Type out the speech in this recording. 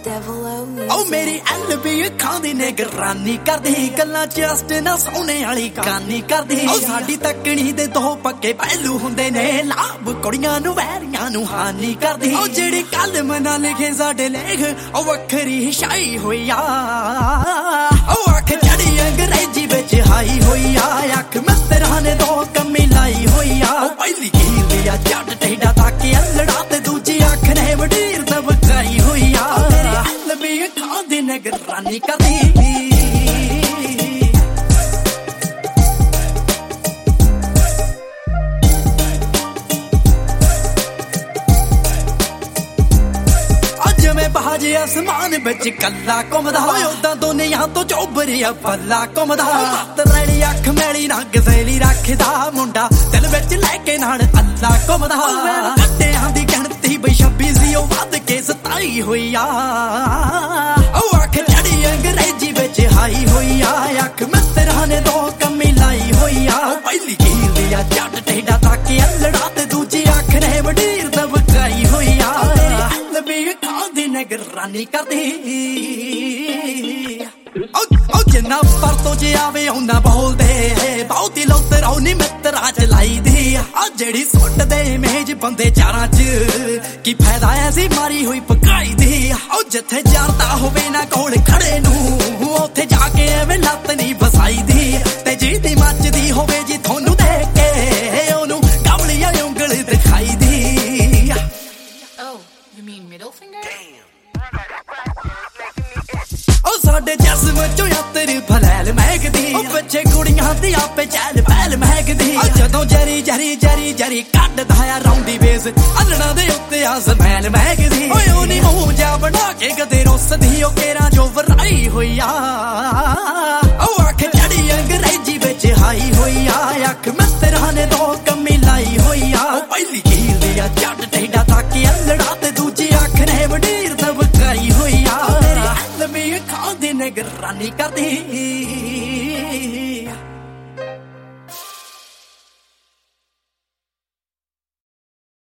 ओ मेरी LB अखां दी निगरानी करदी गल्लां जस्ट ना सोने वाली कहानी करदी ओ साडी तकनी दे दो पक्के पहलू हुंदे ने लाभ कुड़ियां नू वैरियां नू हानी करदी ओ जेड़ी कल मना लिखे साडे लेख ओ वखरी शाई होई आ ओ अख जड़ी अंग्रेजी विच हाई होई आ अख मित्तरां ने दो कमी लाई होई आ ओ पहली कील दिया जट टेढ़ा ताके अल्लड़ा ते दूजी अख ने वडीर दबकाई होई आ LB अखां दी निगरानी करदी बाजे आसमान बिच कला घुमदा ओदा दुनिया तो चौबरिया पला घुमदा रैली अख मैली ना गजेली रखदा मुंडा दिल बिच लैके नाल अल्ला घुमदा कट्टियां दी गिणती बई 26 सी ओ वध के 27 होई आ ओ अख जड़ी अंग्रेजी बिच हाई होई आ अख मित्तरां ने दो कमी लाई होई आ पहली कील दिया जट टेढ़ा ताके अल्लड़ा ते दूजी अख ने वडीर दबकाई होई आ निगरानी करदी ओ जिन्ना पर तो जे आवे उन्ना बोलदे बहुती लौतर औनी मित्तरा च लाई दी आ जेड़ी सुट दे मेज बंदे चारां च की फायदा ऐसी मारी हुई पकाई दी ओ जिथे जारदा होवे ना कोल खड़े नू ओथे जाके एवें लत नहीं बसाई दी ते जीदी मचदी होवे जी थोनू देख के ओनू कमलिया उंगल दिखाई दी Oh, you mean middle finger? साडे जस्म चो यातर फलैल महकदी ओ बच्चे कुड़ियां दी आपे चैल पैल महकदी जदों जरी जरी जरी जरी कड्डदा आ रौंदी बेस अल्लड़ा दे उत्ते आस मैल महकदी ओए ओनी मूंह जा बना के कदे रुसदी ओ केरा जो वराई होई आ ओ अख जड़ी अंग्रेजी विच हाई होई आ अख मित्तरां ने दो कमी लाई होई आ पहली कील दिया जट टेढ़ा ताके अल्लड़ा ते दूजी अख ने वडीर दबकाई होई आ LB अखां दी निगरानी करदी